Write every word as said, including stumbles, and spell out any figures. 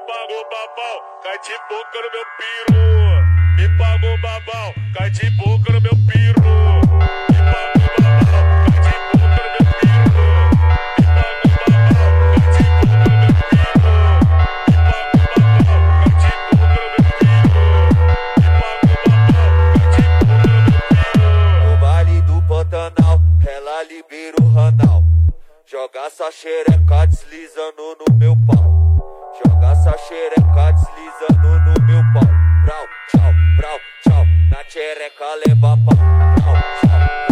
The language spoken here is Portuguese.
pagou babão, cai de boca no meu piru. Me pagou babão, cai de boca no meu piru. Me pagou babão, cai de boca no meu piru. Me pagou babão, cai de boca no meu piru. Me pagou babão, cai de boca no meu piru. Me pagou babão, cai de boca no meu piru. No baile do Pantanal, ela libera o ranal. Joga essa xereca deslizando no meu pau. Joga essa xereca deslizando no meu pau. Brau, tchau, brau, tchau. Na xereca leva pau. Brau, tchau.